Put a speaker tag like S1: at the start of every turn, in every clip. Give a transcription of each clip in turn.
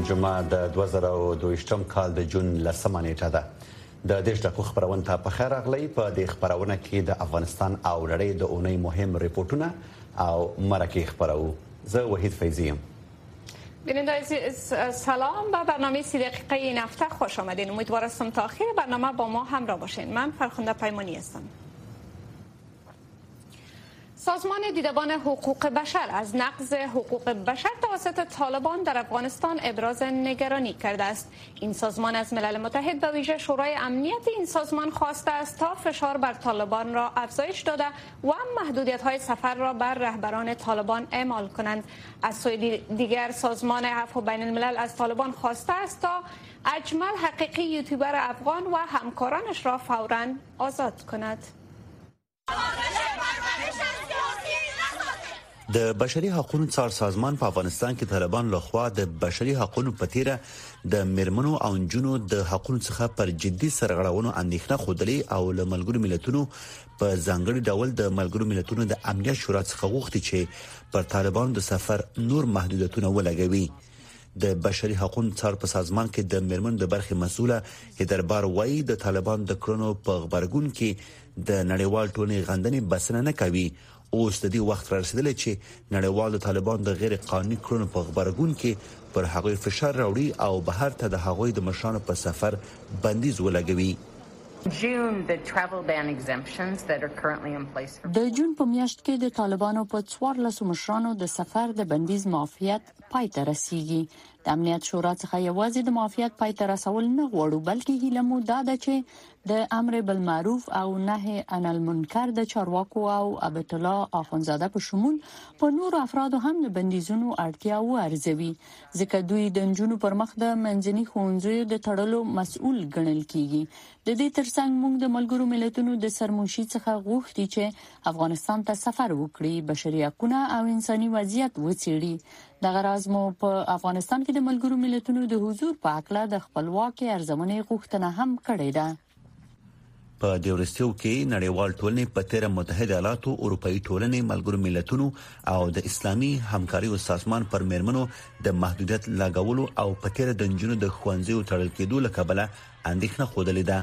S1: جمعه د 2022 کال د جون 10 نیټه ده. د دیش دقیق خبرونه ته په خیر راغلی. په دې خبرونه کې د افغانستان او نړۍ د اونۍ مهم ریپورتونه او مرکه خبرو. زه وحید فیضی ام.
S2: بیننده سلام، به برنامه 30 دقیقه این هفته خوش آمدین. امیدوارم تا آخر برنامه با ما همراه باشین. من فرخنده پیمانی هستم. سازمان دیدبان حقوق بشر از نقض حقوق بشر توسط طالبان در افغانستان ابراز نگرانی کرده است. این سازمان از ملل متحد به ویژه شورای امنیت این سازمان خواسته است تا فشار بر طالبان را افزایش داده و محدودیت‌های سفر را بر رهبران طالبان اعمال کنند. از سوی دیگر سازمان عفو بین الملل از طالبان خواسته است تا اجمل حقیقی یوتیوبر افغان و همکارانش را فوراً آزاد کند.
S1: د بشري حقوقو څار سازمان په افغانستان کې طالبان لخوا د بشري حقوقو په تیره د مرمنو او نجونو د حقوقو څخه پر جدي سرغړونو اندېښنه خوده او له ملګرو ملتونو په ځانګړي ډول د ملګرو ملتونو د امنیت شورا څخه غوښتي چې پر طالبان د سفر نور محدودیتونه ولګوي. د بشري حقوقو څار په سازمان کې د مرمنو د برخې مسؤله هدربار وای د طالبان د کړنو په خبرګون کې د نړیوال ټولنې غندنې بسنه نه کوي. اوس د دې وخت رسیدلی چې نړیوال د طالبان د غیر قانوني کړنو په خبرګون کې پر هغوی فشار راوړي او بهر ته د هغوی د مشرانو په سفر بندیز ولګوي.
S3: د جون په میاشت کې د طالبانو په 14 مشرانو د سفر د بندیز معافیت پای ته رسیږي. د امنیت شورا څخه یوازې د معافیت پای ته رسول نه غواړو، بلکې هیله مو دا ده چې د امر بالمعروف او نهي عن المنکر د چارواکو او عبد الله اخونزاده په شمول په نور افرادو هم د بندیزونو اړتیا وارزوي، ځکه دوی د نجونو پر مخ د منځني ښوونځیو د تړلو مسؤل ګڼل کیږي. د دې ترڅنګ موږ د ملګرو ملتونو د سرمنشي څخه غوښتي چې افغانستان ته سفر وکړي، بشري حقوقو او انساني وضعیت وڅېړي. دغه راز مو په افغانستان کې د ملګرو ملتونو د حضور په اړه د خپلواکۍ ارزمنې غوښتنه هم کړې ده.
S1: په دیورستیو کې نړیوال ټولنې په تیر متحده ایالاتو، اروپאי ټولنې، ملګرو ملتونو او د اسلامي همکاري سازمان پر مرمنو د محدودیت لګولو او په تیر د نجونو د ښوونځیو تړل کېدو له کبله اندېښنه خوده لیده.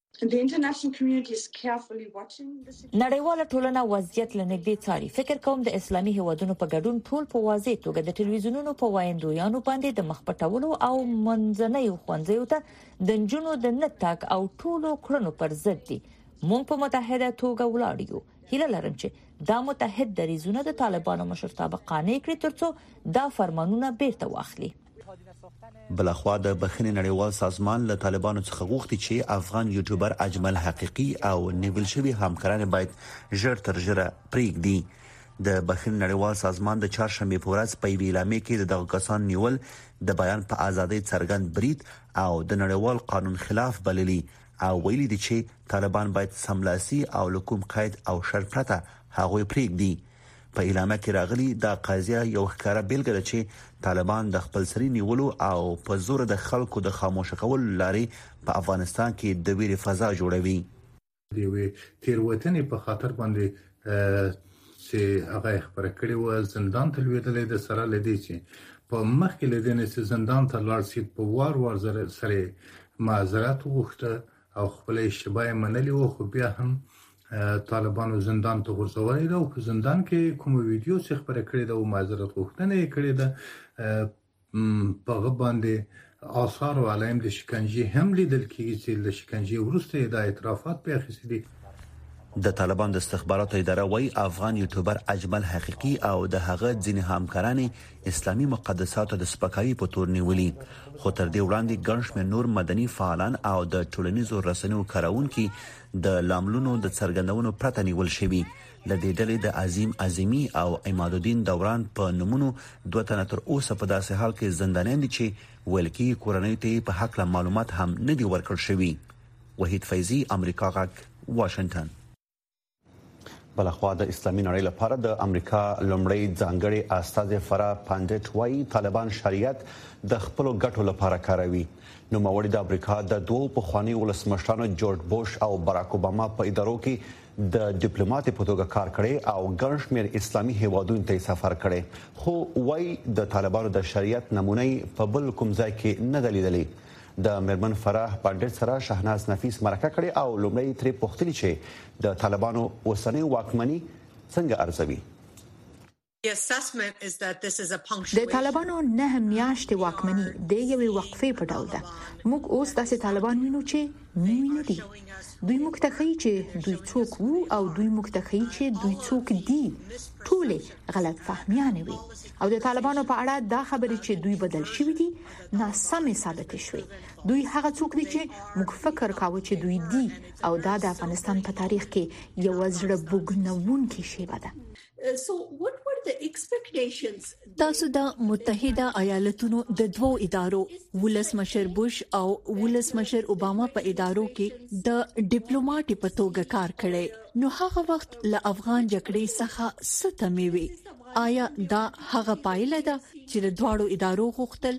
S4: نړیواله ټولنه وضعیت لنږدې څاري. فکر کوم د اسلامي هیوادونو په ګډون ټول په واضح توګه د ټلویزیونونو په وایندویانو باندې د مخ پټولو او منځنیو ښوونځیو ته د نجونو د نه تګ او ټولو کړنو پر ضد دي. موږ په متحده توګه ولاړ یو. هیله لرم چې دا متحد دریځونه د طالبانو مشرتابه قانع کړي ترڅو دا فرمانونه بیرته واخلي.
S1: بلخوا د بخښنې نړیوال سازمان له طالبانو څخه غوښتي چې افغان یوټیوبر اجمل حقیقي او نیول شوی همکاران باید ژر تر ژره پریږدي. د بخښنې نړیوال سازمان د چهارشنبه په ورځ په ویلامې کې د دغه کسان نیول د بیان په ازادۍ څرګند برید او د نړیوال قانون خلاف بللی او ویلي دي چې طالبان باید سملاسي او لکوم قید او شرط پرته هغوی پریږدي. په اعلامیه کې راغلي دا قضیه یو ښکاره بیلګه ده چې طالبان د خپل سری نیولو او په زور د خلکو د خاموش کولو لارې په افغانستان کې د ویرې فضا جوړوي.
S5: دی تیروتنې په خاطر باندې چې هغه خبره کړې و زندان ته لویدلې د سره لدی چې په مخ کې لدینې چې زندان ته لاړ شي په وار سره معذرت وغوښته او خپل شبای منلي و، خو بیا هم طالبانو زندان ته ورسولې ده او په زندان کې کوم ویډیو چې خبره کړې ده او معذرت غوښتنه کړې ده په غباندې آثار او علائم د شکنجه هم لیدل کېږي چې د شکنجه وروسته د اعترافات په اخیستل دي.
S1: د طالبان د استخباراتو اداره وایي افغان یوټیوبر اجمل حقیقي او د هغه ځینې همکاران اسلامي مقدساتو د سپکاوي په تور نیولي، خو تر دې وړاندې ګڼ شمېر نور مدني فعالان او د ټولنیزو رسنیو کارونکي د لاملونو د څرګندونو پرته نیول شوي. له دې ډلې د عظیم عظیمی او عماد الدین دوران په نومونو 2 تنه تر اوسه په داسې حال کې زندانیان دي چې ویل کېږي کورنۍ ته په حق له معلومات هم نه دي ورکړل شوي. وحید فیضی، امریکا غږ، واشنگټن. بلخوا د اسلامي نړۍ لپاره د امریکا لومړی ځانګړي استاذ فرا پاندټ وايي طالبان شریعت د خپل ګټو لپاره کاروي. نو موري د امریکا د دوه پخوانی ولسمشرانو جورج بوش او باراک اوباما په ادارو کې د ډیپلوماټ په توګه کار کړي او ګڼ شمېر اسلامي هیوادونو ته سفر کړي، خو وايي د طالبانو د شریعت نمونه په بل کوم ځای کې نه دلیدلې. د مرمن فرح پاندټ سره شهناز نفیس مرکه کړي او لومړی ترې پوښتنه چې د طالبانو اوسنۍ واکمني څنګه ارزوي.
S6: د طالبانو 9 میاشتې واکمني د یوې وقفې په ډول ده. موږ اوس داسې طالبان وینو چې نوی نه دي. دوی موږ ته ښیي چې دوی څوک وو او دوی موږ ته ښیي چې دوی څوک دي. ټولې غلط فهمیانې وي او د طالبانو په اړه دا خبرې چې دوی بدل شوي دي ناسمې ثابت شوي. دوی هغه څوک دي چې موږ فکر کاوه چې دوی دي او دا د افغانستان په تاریخ کې یو زړه بوږنونکې شیبه ده.
S7: تاسو د متحده ایالاتونو د دوو ادارو ولسمشر بوش او ولسمشر اوباما په ادارو کې د ډیپلوماټ په توګه کار کړی، نو هغه وخت له افغان جګړې څخه ستمې وي. آیا دا هغه پایله ده چې د دواړو ادارو غوښتل؟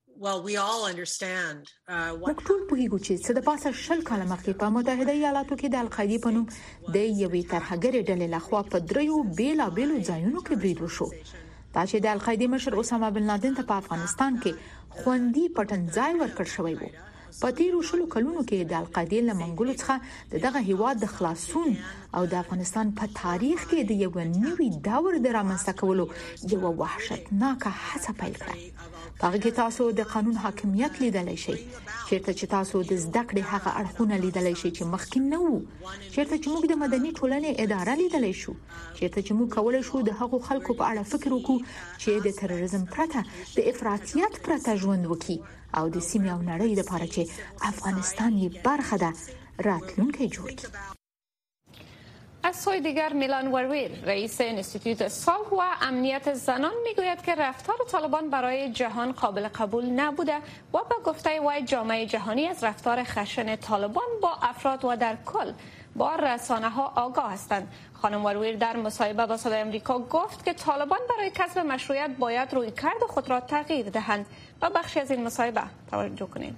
S6: موږ ټول پوهیږو چې څه د پاسه 20 کال مخکې په متحده ایالاتو کې د القاعده په نوم د یوې ترهګرې ډلې لخوا په دریو بیلابیلو ځایونو کې برید وشو. دا چې د القاعده مشر اسامه بن لادن ته په افغانستان کې خوندي پټنځای ورکړ شوی وو. په تیرو 20 کلونو کې د القاعده له منګولو څخه دغه هیواد د خلاصون او د افغانستان په تاریخ کې د یو نوي دور د رامنځته کولو یو وحشتناک هڅه پیل کړه. هغه کې تاسو د قانون حاکمیت لیدلای شئ، چیرته چې تاسو د زده کړې هغه اړخونه لیدلای شئ چې مخکې نه وو، چیرته چې موږ د مدني ټولنې اداره لیدلای شو، چیرته چې موږ کولای شو د هغو خلکو په اړه فکر وکړو چې د تروریزم پرته د افراطیت پرته ژوند وکړي او د سیمې او نړۍ لپاره چې افغانستان یې برخه ده راتلونکی جوړ کړي.
S2: از سوی دیگر میلان ورویر رئیس انستیتوت صلح و امنیت زنان میگوید که رفتار طالبان برای جهان قابل قبول نبوده و به گفته وی جامعه جهانی از رفتار خشن طالبان با افراد و در کل با رسانه ها آگاه هستند. خانم ورویر در مصاحبه با صدای آمریکا گفت که طالبان برای کسب مشروعیت باید رویکرد خود را تغییر دهند و بخشی از این مصاحبه توجه کنیم.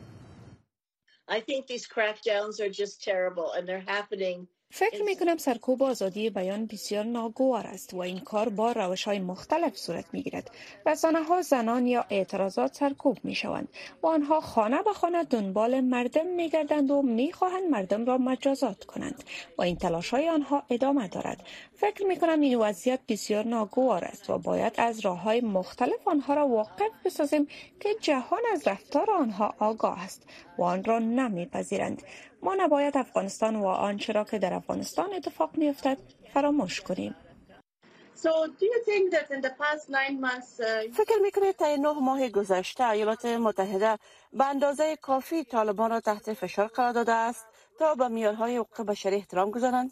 S2: فکر میکنم سرکوب آزادی بیان بسیار ناگوار است و این کار با روش‌های مختلف صورت میگیرد. رسانه‌ها زنان یا اعتراضات سرکوب میشوند و آنها خانه به خانه دنبال مردم میگردند و میخواهند مردم را مجازات کنند و این تلاش‌های آنها ادامه دارد. فکر میکنم این وضعیت بسیار ناگوار است و باید از راه‌های مختلف آنها را واقف بسازیم که جهان از رفتار آنها آگاه است و آن را نمیپذیرند. ما نباید افغانستان و آنچه را که در افغانستان اتفاق می‌افتد فراموش کنیم.
S8: فکر می‌کنید تا 9 ماه گذشته ایالات متحده به اندازه کافی طالبان را تحت فشار قرار داده است تا به معیارهای حقوق بشری احترام گذارند؟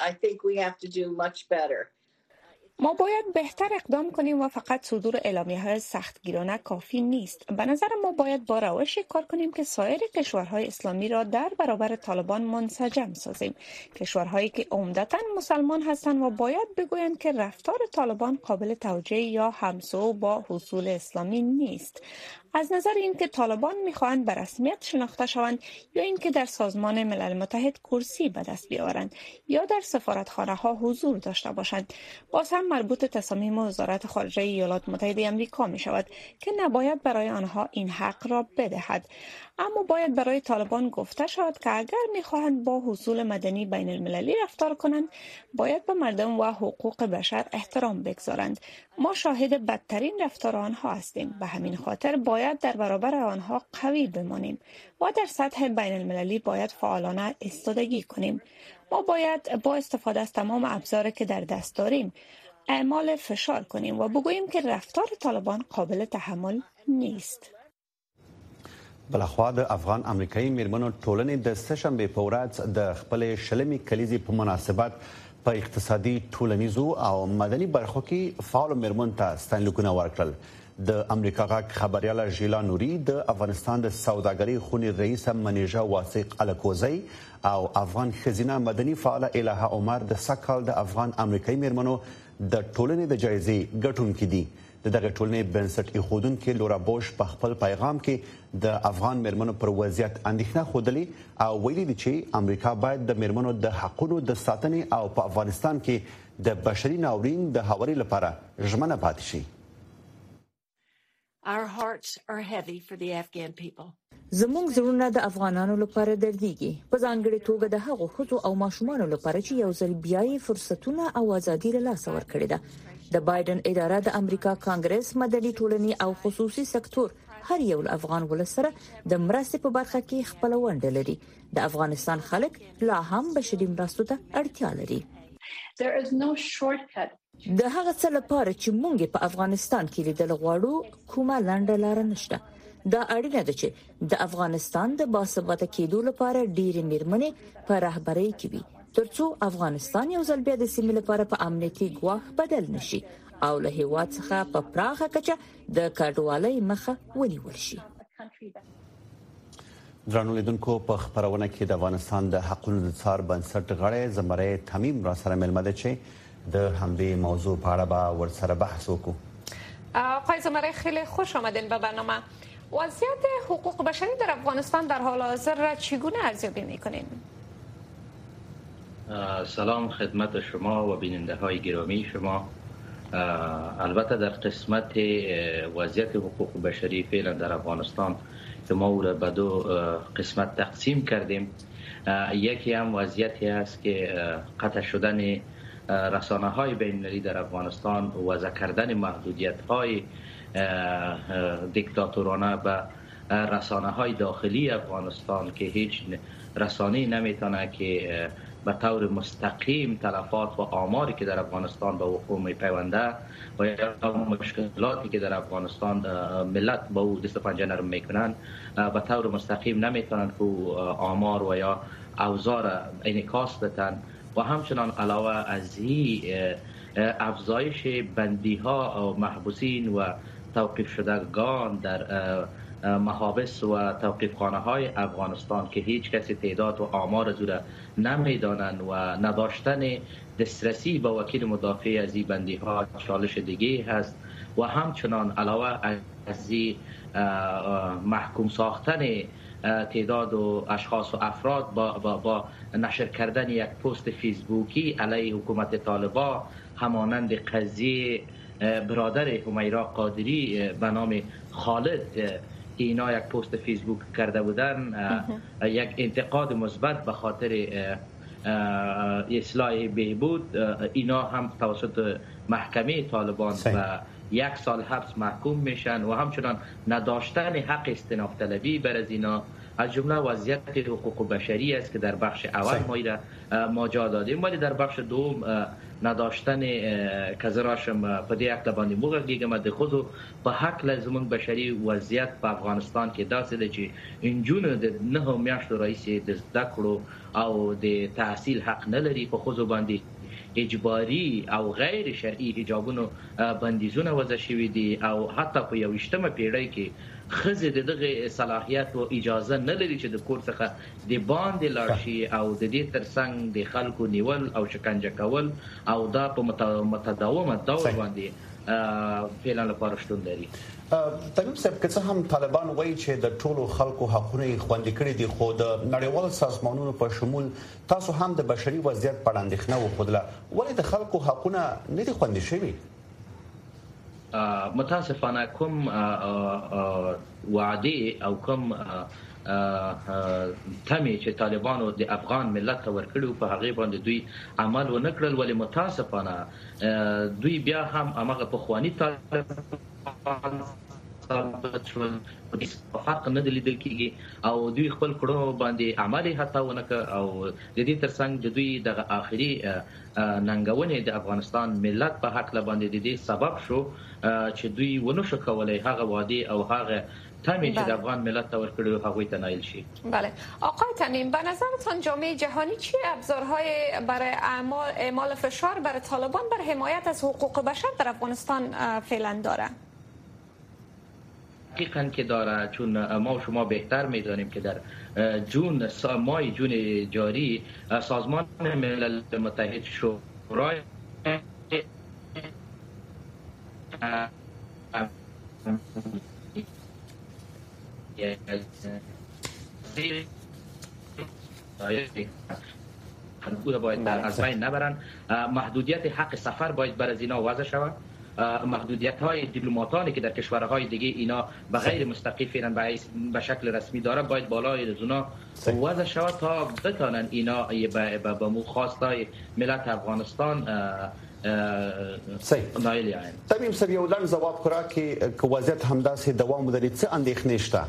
S2: ما باید بهتر اقدام کنیم و فقط صدور اعلامیه‌های سختگیرانه کافی نیست. به نظر ما باید با روشی کار کنیم که سایر کشورهای اسلامی را در برابر طالبان منسجم سازیم. کشورهایی که عمدتاً مسلمان هستند و باید بگویند که رفتار طالبان قابل توجیه یا همسو با اصول اسلامی نیست. از نظر اینکه طالبان می‌خواهند به رسمیت شناخته شوند یا اینکه در سازمان ملل متحد کرسی به دست بیاورند یا در سفارتخانه‌ها حضور داشته باشند، باز هم مربوط تصامیم وزارت خارجه ایالات متحده آمریکا می‌شود که نباید برای آنها این حق را بدهد. اما باید برای طالبان گفته شود که اگر می‌خواهند با اصول مدنی بین المللی رفتار کنند، باید به مردم و حقوق بشر احترام بگذارند. ما شاهد بدترین رفتار آنها هستیم. به همین خاطر باید در برابر آنها قوی بمانیم و در سطح بین المللی باید فعالانه ایستادگی کنیم. ما باید با استفاده از تمام ابزاری که در دست داریم اعمال فشار کنیم و بگوییم که رفتار طالبان قابل تحمل نیست.
S1: بلخوا د افغان امریکایي میرمنو ټولنې د سهشنبې په ورځ د خپل شلمې کلیزې په مناسبت په اقتصادي ټولنیزو او مدني برخو کې فعال میرمنو ته ستاینلیکونه ورکړل. د امریکا غاک خبرياله ژیلا نوري د افغانستان د سوداګرۍ خونې رئیس منیژه واثق الکوزی او افغان خزینه مدني فعال الها عمر د سکهال د افغان امریکایي میرمنو د ټولنې د جایزې ګټونکي دي. دغه ټولنې بنسټ ایښودونکي لورا بوش په خپل پیغام کې د افغان میرمنو پر وضعیت اندېښنه ښودلې او ویلي دي چې امریکا باید د میرمنو د حقونو د ساتنې او په افغانستان کې د بشري ناورین د هواري لپاره ژمنه پاتې شي.
S9: Our hearts are heavy for the Afghan people.
S4: زموږ زړونه د افغانانو لپاره درديږي، په ځانګړي توګه د هغو ښځو او ماشومانو لپاره چې یو ځل بیا یې فرصتونه او ازادي له لاسه ورکړې ده. د بایدن اداره د امریکا کانګرس مدني ټولنې او خصوصي سکتور هر یو افغان ولسره د مرستې په برخه کې خپل ونډه لري. د افغانستان خلک لا هم بشري مرستو ته اړتیا لري.
S9: There is no shortcut.
S4: د هغه څه لپاره چې موږ په افغانستان کې لیدل غواړو کومه لنډه لار نشته. دا اړینه ده چې د افغانستان د باثباته کېدو لپاره ډېرې میرمنې په رهبرۍ کې وي ترڅو افغانستان یو ځل بیا د سیمې لپاره په امنیتي ګواښ بدل نشي او له هیواد څخه په پراخه کچه د کډوالۍ مخه ونیول شي.
S1: درنو لیدونکو په خبرونه کې د افغانستان د حقوقو د څار بنسټ غړی زمری تمیم را سره ملمه ده چې د همدې موضوع په اړه به ورسره بحث وکړو.
S2: آقای زمری خیلی خوش آمدین به برنامه. وضعیت حقوق بشری در افغانستان در حال حاضر را چگونه ارزیابی می‌کنین؟
S10: سلام خدمت شما و بیننده های گرامی شما. البته در قسمت وضعیت حقوق بشری فعلا در افغانستان که ما او را به دو قسمت تقسیم کردیم. یکی هم وضعیتی است که قطع شدن رسانه های بین المللی در افغانستان، وضع کردن محدودیت های دیکتاتورانه به رسانه های داخلی افغانستان که هیچ رسانه‌ای نمیتونه که به طور مستقیم تلفات و آماری که در افغانستان به وقوع میپیونده و یا مشکلاتی که در افغانستان ملت با او دست پنجه نرم میکنن به طور مستقیم نمیتونن که آمار و یا اوضاع را انعکاس بدن. و همچنان علاوه از این افزایش بندی ها و محبوسین و توقیف شدگان در محابس و توقیفخانه های افغانستان که هیچ کسی تعداد و آمار از او را نمیدانند و نداشتن دسترسی به وکیل مدافع از این بندی ها چالش دیگه هست. و همچنان علاوه از این محکوم ساختن تعداد و اشخاص و افراد با نشر کردن یک پست فیسبوکی علیه حکومت طالبان همانند قضیه برادر حمیرا قادری به نام خالد اینا یک پست فیسبوک کرده بودن، یک انتقاد مثبت به خاطر اصلاح بهبود، اینا هم توسط محکمه طالبان و 1 سال حبس محکوم میشن و همچنان نداشتن حق استئناف طلبی بر از اینا از جمله وضعیت حقوق بشری است که در بخش اول ما جا دادیم، ولی در بخش دوم نداشتن کزراشم په دې اړه باندې موږ دیګه د خود په حق لازم بشري وضعیت په افغانستان کې داسې ده چې انجونه د 9 میاشتو راځي د زده کړو او د تحصیل حق نه لري، په خود باندې اجباري او غیر شرعي حجابونو بندیزونه وضع شوي دي او حتی په 21مه پیړۍ کې خزه دغه صلاحیت او اجازه نه لري چې د کور څخه د باندې لاړ شي او د دې ترڅنګ د خلکو نیول او شکنجه کول او دا په متداومه دور باندې فعلا لپاره شتون لري.
S1: تمیم صاحب که څه هم طالبان وایي چې د ټولو خلکو حقوقي خوندي کړي دي، خو د نړیوال سازمانونو په شمول تاسو هم د بشري وضعیت په اړه اندېښنه وښودله، ولې د خلکو حقونه نه دي خوندي شوي؟
S10: متاسفانه کوم وعده او کوم تمه چې طالبانو د افغان ملت ته ورکړو په هغه باندې دوی عمل ونه کړل، ولی متاسفانه دوی بیا هم هغه په خواني طالبان ثابت شول فرق نه لیدل کیږي او دوی خپل کړو باندې عملي حتی ونه او د دې ترڅنګ د دوی د آخري ننګونې د افغانستان ملت په حق باندې د دې سبب شو چې دوی ونه شو کولای هغه وادي او هغه تامین چې د افغان ملت ته ورکړو هغوی ته نایل شي.
S2: بله آقای تمیم، به نظرتان جامعه جهانی چه ابزارهای برای اعمال فشار بر طالبان بر حمایت از حقوق بشر در افغانستان فعلا داره؟
S10: حقیقتا که داره، چون ما و شما بهتر میدانیم که در ماه جون جاری سازمان ملل متحد شورای باید از بین نبرن. محدودیت حق سفر باید بر از اینا وضع شود. محدودیت های دیپلماتانی که در کشورهای دیگه اینا به غیر مستقیم فعلا به شکل رسمی داره باید بالای رزونا وضع شود تا بتانن اینا به مخواستای ملت افغانستان نایل یعنی.
S1: تمیم سر یو لړ جواب کړه کې وضعیت همداسې دوام ولري، څه اندېښنې شته؟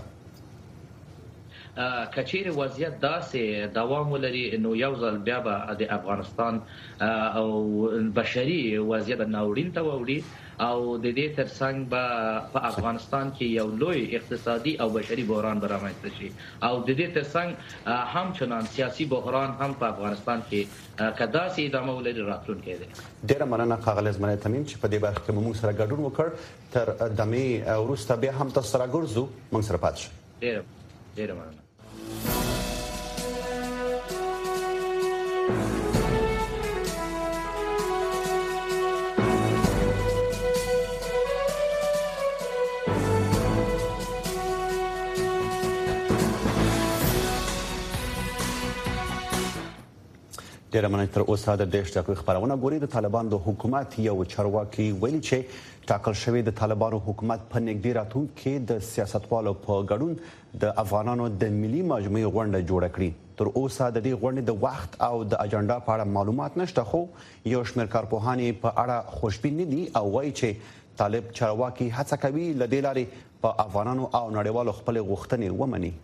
S10: کچیر وضعیت داسې دوام ولري نو یو ځل بیا به د افغانستان او بشري وضعیت ناورین ته وړي او د دې ترڅنګ به په افغانستان کې یو لوی اقتصادي او بشري بحران برآمدته شي او د دې ترڅنګ همچنان سیاسي بحران هم په افغانستان کې کداسې ادامه ولري راتلونکی دی.
S1: ډیره مننه ښاغلی زمری تمیم چې په دې برخه کې موږ سره ګډون وکړ. تر دمې وروسته بیا هم تاسو سره ګرځو، موږ سره پاتې شئ.
S10: ډیره مننه.
S1: ډیره مننه. تر اوسه د دیش دغه خبرونه ګوري. د طالبان د حکومت یو چارواکي ویلي چې ټاکل شوی د طالبانو حکومت په نږدې راتلونکي کې د سیاستوالو په ګډون د افغانانو د ملي مجموعې غونډه جوړه کړي. تر اوسه د دې غونډې د وخت او د اجنډا په اړه معلومات نشته، خو یو شمېر کارپوهان په اړه خوشبین نه دي او وایي چې طالب چارواکي هڅه کوي له دې لارې په افغانانو او نړیوالو خپل غوښتنې ومني.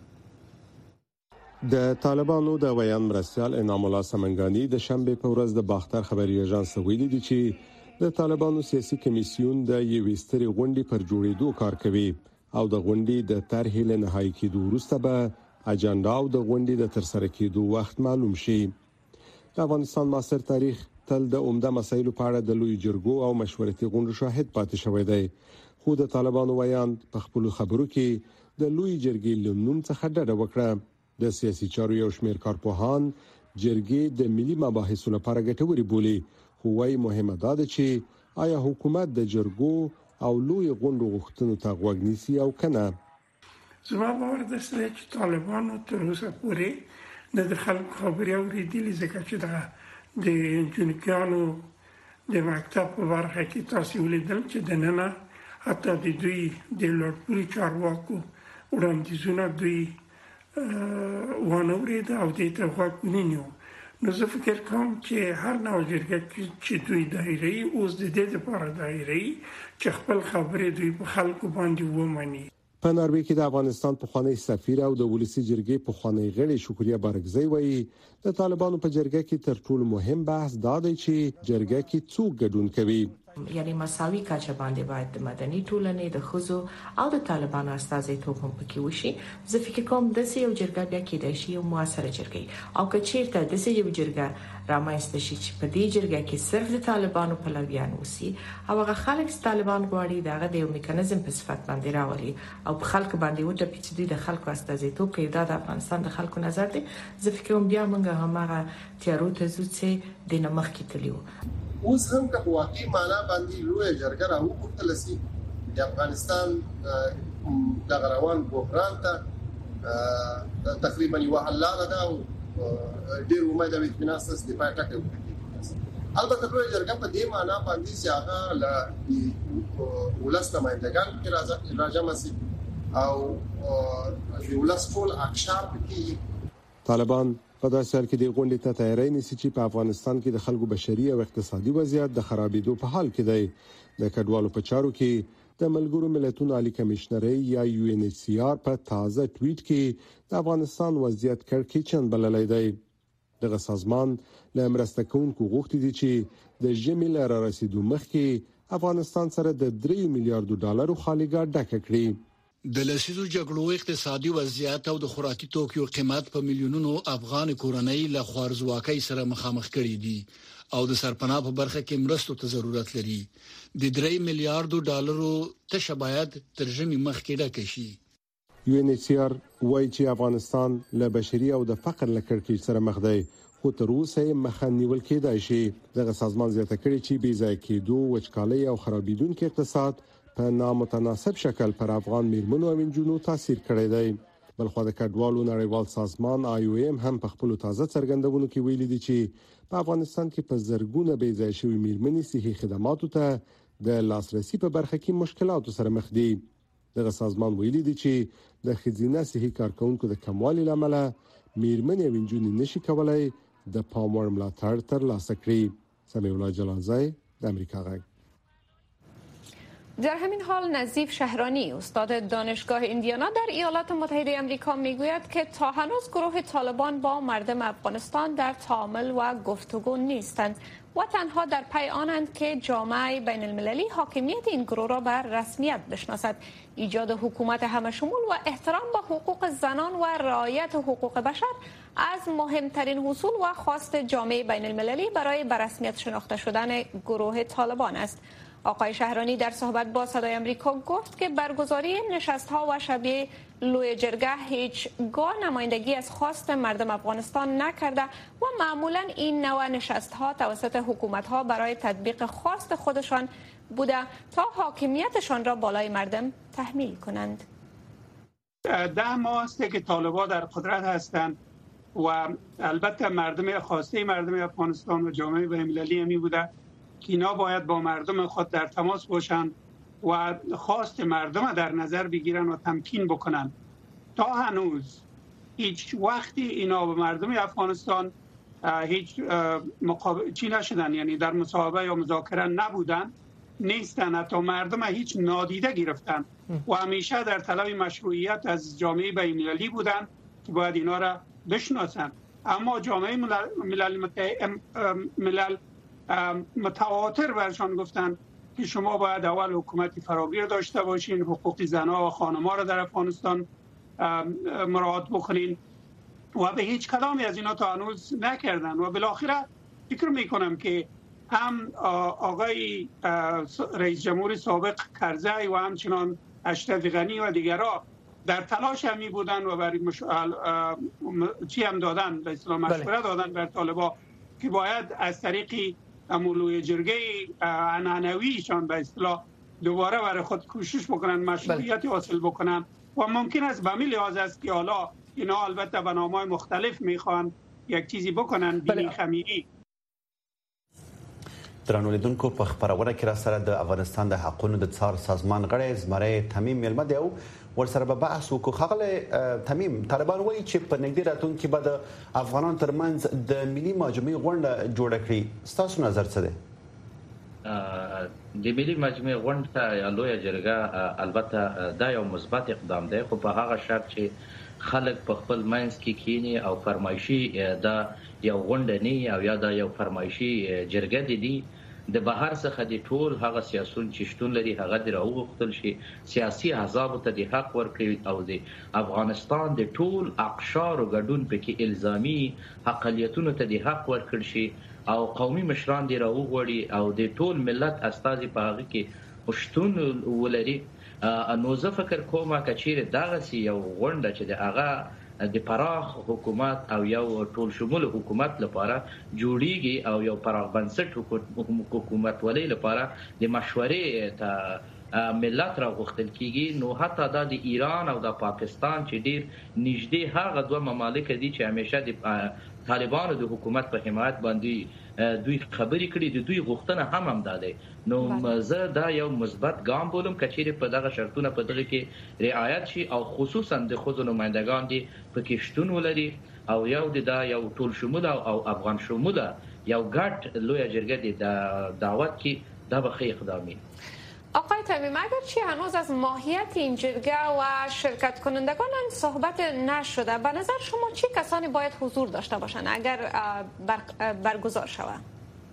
S11: د طالبانو د ویان مرستیال انعام الله سمنګانی د شنبه په ورځ د باختر خبري اژانس ویلي دي چې د طالبانو سیاسي کمیسیون د یوې سترې غونډې پر جوړېدو کار کوي او د غونډې د طرحې له نهایی کېدو وروسته به اجنډا او د غونډې د ترسره کېدو وخت معلوم شي. د افغانستان معاصر تاریخ تل د عمده مسایلو په اړه د لوی جرګو او مشورتي غونډو شاهد پاتې شوی دی، خو د طالبانو ویان په خپل خبرو کې د لوی جرګې لومړنوم څخه ډډه وکړه. د سیاسي چارو یو شمېر کارپوهان جرګې د ملي مباحثو لپاره ګټوري بولي، خو وايي مهمه ده چې آیا حکومت د جرګو او لوی غونډو غوښتنو ته غوږ نیسي او کنه.
S12: زما باور ده چې طالبانو تر اوسه پورې د خلکو خبرې اورېدلې، ځکه چې د جنکیانو د مکتب په برخه کې تاسو ولیدل چې د ننه حتی د دوی د لوړپوړي چارواکو وړاندیزونه دوی وانه ورید او دې ته غوږ نه نیو. نو زه فکر کوم چې هر نوع جرګه چې دوی دایري اوس د دې لپاره دایري چې خپل خبرې دوی په خلکو باندې ومني.
S11: په ناروې کې د افغانستان پخوانی سفیر او د ولسی جرګې پخوانی غړي شکریا بارګزی وایي د طالبانو په جرګه کې تر ټولو مهم بحث دا دی چې جرګه کې څوک ګډون کوي.
S13: یعنی مساوي کچه باندې باید د مدني ټولنې د خزو او د طالبانو استازیتوب هم پکې وشي. زه فکر کوم د یو جرګه بیا کېدای شي یو موثره جرګه او که چیرته د یو جرګه رامنځته شي چې په دې جرګه کې صرف د طالبانو پلویان اوسي او هغه خلک چې طالبان غواړي دغه د یو میکانیزم په صفت باندې راولي او په خلکو باندې وټه پیچیدي د خلکو استازیتوب کوي، دا د افغانستان د خلکو نظر دی. زه فکر کوم بیا موږ همغه تیارو ته ځو چې د نمخ کې تلیو.
S14: اوس هم که په واقعي معنا باندې لوی جرګه راوړل شي د افغانستان د غروان بحران ته تقریبا یو حل لاره ده او ډیر امید او اطمینان سره د پای ټاکل کوي. البته لوی جرګه په دې معنا باندې چې هغه له ولس نمائندگان کې راځم سي او د ولس ټول اقشار کې.
S11: طالبان په داسې حال کې د غونډې ته تیاری نیسي چې په افغانستان کې د خلکو بشري او اقتصادي وضعیت د خرابېدو په حال کې دی. د کډوالو په چارو کې د ملګرو ملتونو عالی کمشنري یا UNHCR په تازه ټویټ کې د افغانستان وضعیت کړکېچن بللی دی. دغه سازمان له مرسته کوونکو غوښتي دي چې د ژمي له رارسېدو مخکې افغانستان سره د 3 میلیارډ ډالرو خالیګاه ډکه کړي.
S15: د لسیزو جګړو اقتصادي وضعیت او د خوراکي توکو قیمت په میلیونونو افغان کورنۍ له خوارزواکۍ سره مخامخ کړي دي او د سرپناه په برخه کې مرستو ته ضرورت لري. د 3 میلیارډ ډالرو تشه باید ترجمه مخکې ډکه شي.
S11: UNHCR وایي چې افغانستان له بشري او د فقر لکړکې سره مخ دی، خو تر اوسه مخه نیول کېدای شي. دغه سازمان زیاته کړي چې بې ځای کېدو، وچکالۍ او خرابېدونکو اقتصاد په نامتناسب شکل پر افغان میرمنو او نجونو تاثیر کړی دی. بلخو د کډوالو نړیوال سازمان IOM هم په خپل تازه څرګندونو کې ویلي دي چې په افغانستان کې په زرګونه بې ځای شوی میرمنې صحي خدماتو ته د لاسرسي په برخه کې مشکلاتو سره مخ دي. دغه سازمان ویلي دي چې د خزینه صحي کارکونکو د کموالي لامل میرمنې او نجونې نشي کولای د پام وړ ملاتړ ترلاسه کړي. سمیع الله جلالزای د امریکا غږ.
S2: در همین حال نظیف شهرانی استاد دانشگاه ایندیانا در ایالات متحده آمریکا میگوید که تا هنوز گروه طالبان با مردم افغانستان در تعامل و گفتگو نیستند و تنها در پی آنند که جامعه بین المللی حاکمیت این گروه را بر رسمیت بشناسد. ایجاد حکومت همشمول و احترام به حقوق زنان و رعایت حقوق بشر از مهمترین اصول و خواست جامعه بین المللی برای به رسمیت شناخته شدن گروه طالبان است. آقای شهرانی در صحبت با صدای آمریکا گفت که برگزاری نشست‌ها و شبیه لوی جرگه هیچگاه نمایندگی از خواست مردم افغانستان نکرده و معمولا این نوع نشست‌ها توسط حکومت‌ها برای تطبیق خواست خودشان بوده تا حاکمیتشان را بالای مردم تحمیل کنند.
S12: 10 ماه است که طالبان در قدرت هستند و البته خواسته مردم افغانستان و جامعه بین‌المللی می بوده که اینا باید با مردم خود در تماس باشند و خواست مردم در نظر بگیرن و تمکین بکنن. تا هنوز هیچ وقتی اینا به مردم افغانستان هیچ چی نشدن، یعنی در مصاحبه یا مذاکره نبودن، نیستن، حتی مردم هیچ نادیده گرفتن و همیشه در طلب مشروعیت از جامعه بین‌المللی بودن که باید اینا را بشناسن. اما جامعه ملل متواتر برشان گفتن که شما باید اول حکومتی فراگیر داشته باشین، حقوق زنها و خانم‌ها را در افغانستان مراعات بکنین و به هیچ کدامی از اینا تا هنوز نکردن. و بالاخره فکر میکنم که هم آقای رئیس جمهور سابق کرزی و همچنان اشرف غنی و دیگرها در تلاش همی بودن و برای چی هم دادن، به اصطلاح مشوره دادن بر طالبان که باید از طریق لوی جرگه عنعنویشان به اصطلاح دوباره برای خود کوشش بکنن، مشروعیت حاصل بکنن و ممکن است به همین لحاظ است که حالا اینا البته به نام‌های مختلف میخوان یک چیزی بکنن بینی خمیری.
S1: درنو لیدونکو په خبرونه کې را سره د افغانستان د حقوقو د څار سازمان غړی زمری تمیم ملمه دی او ورسره به بحث وکړو. خغله تمیم، طالبان وایي چې په نږدې راتلونکي کې به د افغانانو ترمنځ د ملي مجموعې غونډه جوړه کړي. ستاسو نظر څه دی؟
S10: د ملي مجموعې غونډه یا لویه جرګه البته دا یو مثبت اقدام دی، خو په هغه شرط چې خلک په خپل منځ کې کینی او فرمایشي دا یو غونډه نه او یا دا یو فرمایشي جرګه دي د بهر څخه د ټول هغه سیاسون چې شتون لري هغه د راوغختل شي، سیاسي احزاب ته د حق ورکړي او د افغانستان د ټول اقشار او ګډون پکې الزامي حقیقتونو ته د حق ورکړي شي او قومي مشران د راوغوړي او د ټول ملت استازي په هغه کې شتون ولري. نو زه فکر کوم چې دغه یو غونډه چې د هغه د پراخ حکومت او یو ټول شمول حکومت لپاره جوړیږي او یو پراخ بنسټ حکومت ولې لپاره د مشورې ته ملت را غوښتل کیږي. نو حتی د ایران او د پاکستان چې ډیر نږدې هغه دوه ممالک دي چې همیشه د طالبانو د حکومت په حمایت باندې دوی خبرې کړي، د دوی غوښتنه هم ده. نو زه دا یو مثبت ګام بولم کچېرې په دغه شرطونه په دغه کې رعایت شي او خصوصا د ښځو نمایندګان دي پکې شتون ولري او یو دا یو ټول شموله او افغان شموله یو ګډ لویه جرګه د دعوت کې دا به ښه اقدامي.
S2: آقای تمیم، اگرچه هنوز از ماهیت این جرگه و شرکت کنندگان صحبت نشده، به نظر شما چه کسانی باید حضور داشته باشند اگر برگزار شود؟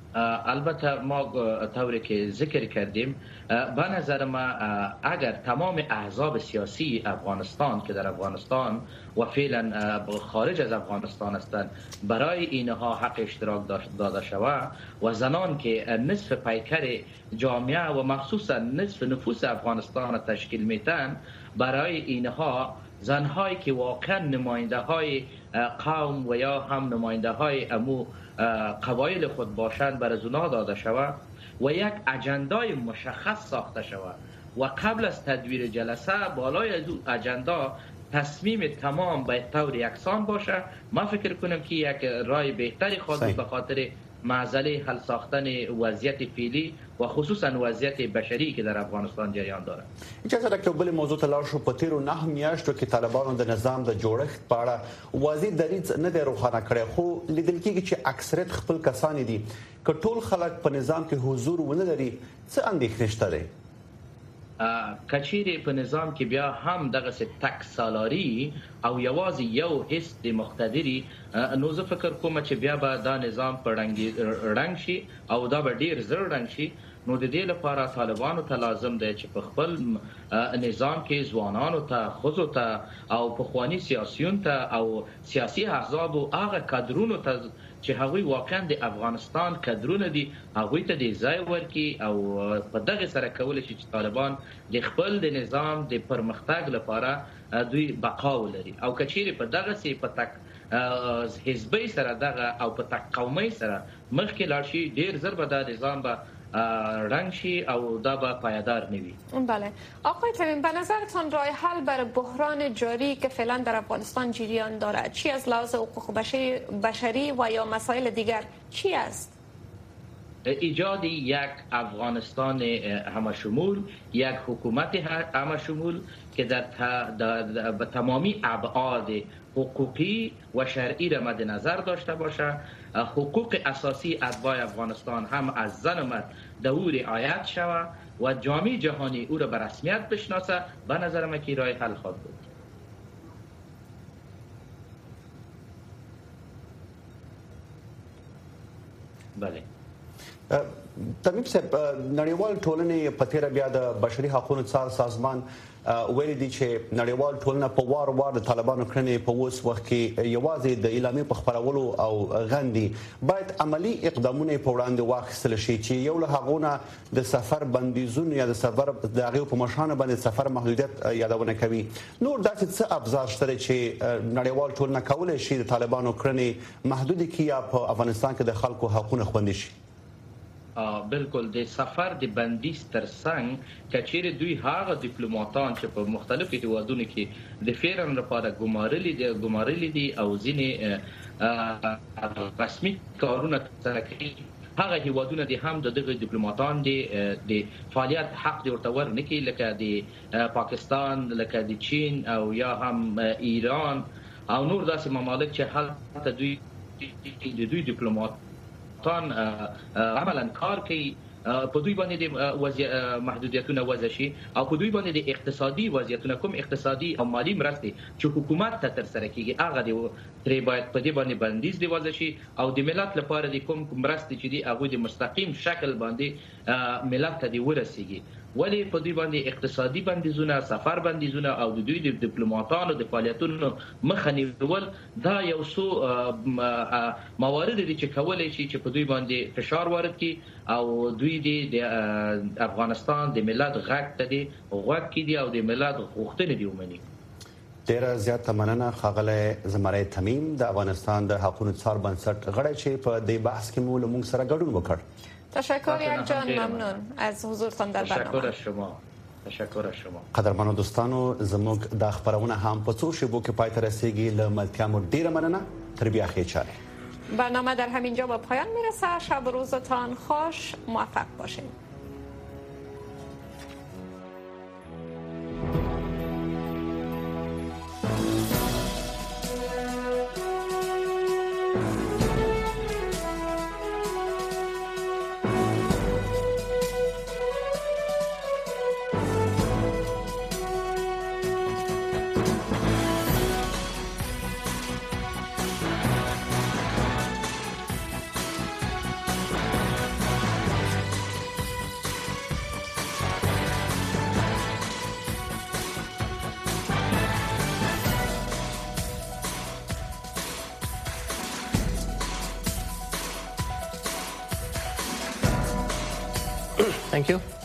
S10: البته ما طوری که ذکر کردیم به نظر ما اگر تمام احزاب سیاسی افغانستان که در افغانستان و فعلا خارج از افغانستان هستند برای اینها حق اشتراک داده شود و زنان که نصف پیکر جامعه و مخصوصا نصف نفوس افغانستان تشکیل میتن، برای اینها زنهایی که واقعا نماینده های قوم و یا هم نماینده های امو قبایل خود باشند بر از اونها داده شود و یک اجندای مشخص ساخته شود و قبل از تدویر جلسه بالای از اون اجندا تصمیم تمام به طور یکسان باشه. ما فکر کنم که یک راه بهتری خواهد به خاطر معضله حل ساختن وضعیت فعلی و خصوصا وضعیت بشری که در افغانستان جریان داره.
S1: اجازه راکړئ بل موضوع ته لاړ شو. په تیرو 9 میاشتو کې طالبانو د نظام د جوړښت په اړه واضح دریځ نه دی روښانه کړی، خو لیدل کېږي چې اکثریت خپل کسان دي که ټول خلک په نظام کې حضور ونه لري، څه اندېښنې شته دی؟
S10: کچیری په نظام کې بیا هم دغه تک سالاری او یوازې یو حس د مقتدری، نو زه فکر کوم چې بیا به دا نظام په رنګ شي او دا به ډیر زر رنګ شي. نو د دې لپاره طالبانو ته لازم دی چې په خپل نظام کې ځوانانو ته، ښځو ته او پخوانی سیاسيون ته او سیاسي احزاب او هغه کادرونو ته چې هغوی واقعا د افغانستان کادرونه دي، هغوی ته د ځای ورکړي او په دغه سره کول شي چې طالبان د خپل د نظام د پرمختګ لپاره دوی بقا ولري. او کچېرې په دغه سي په تک حزبي سره دغه او په تک قومي سره مخکې لاړ شي، ډیر زر به د نظام به رنگ شی او دا با پایدار نوی.
S2: بله آقای تمیم، به نظرتان راه حل برای بحران جاری که فعلا در افغانستان جریان دارد چی از لحاظ حقوق بشری و یا مسائل دیگر چی است؟
S10: ایجاد یک افغانستان همشمول، یک حکومت همشمول که به تمامی ابعاد حقوقی و شرعی را مد نظر داشته باشه. حقوق اساسی اتباع افغانستان هم از زن و مرد دور رعایت شود و جامعه جهانی او را به رسمیت بشناسه. به نظر من که راه حل خواهد بود. بله
S1: تمیم صاحب، نړیوال ټولنې په تیر بیا د بشري حقوقو څار سازمان ویل دي چې نړیوال ټولنه په وار وار د طالبانو کړنې په اوس وخت کې یوازې د اعلامیې په خبرولو او غندي باید عملی اقدامونه په وړاندې واخیستل شي چې یو له هغونه د سفر بندیزونه یا د سفر د هغه په مشانه باندې سفر محدودیت یادونه کوي. نور داسې څه ابزار شته چې نړیوال ټولنه کولای شي د طالبانو کړنې محدود کړي یا په افغانستان کې د خلکو حقوقونه خوندي شي؟
S10: بالکل د سفر د بندیز ترڅنګ کچېرې دوی هغه ډیپلوماټان چې په مختلفو هیوادونو کې د فیرن لپاره ګمارلي دي او ځینې رسمي کارونه ترسره کوي، هغه هیوادونه دي هم دغه ډیپلوماټان دي د فعالیت حق دی ورته ورنکړي، لکه د پاکستان، لکه د چین او یا هم ایران او نور داسې ممالک چې هلته دوی ډیپلوماټ عملا کار کوي، په دوی باندې د محدودیتونه وضع شي او په دوی باندې د اقتصادي وضعیتونه کوم اقتصادي او مالی مرستې چې حکومت ته ترسره کیږي هغه د باید په دې باندې بندیز دی وضع شي او د ملت لپاره د کوم مرستې چې دی هغه د مستقیم شکل باندې ملت ته دی ورسیږي. ولی په دوی باندې اقتصادي بندیزونه، سفر بندیزونه او د دوی د ډیپلوماټانو د فعالیتونو مخه نیول دا یو څو موارد دي چې کولای شي چې په دوی باندې فشار وارد کړي او دوی د افغانستان د ملت غږ ته دی غوږ کړي او د ملت غوښتنې دی ومني.
S1: ډیره زیاته مننه ښاغلی زمری تمیم د افغانستان د حقوقو څار بنسټ غړی چې په دې بحث کې مو له موږ سره ګډون وکړ.
S2: تشکر یک جان، ممنون از حضورتان در برنامه.
S10: تشکر از شما.
S1: قدرمنو دوستانو، زموږ د خبرونه هم په څو شیبو کې پای ته رسیږي. له ملتیا مو ډیره مننه. تر بیا ښې چارې.
S2: برنامه در همینجا به پایان میرسه. شب و روزتان خوش، موفق باشید.
S16: Thank you.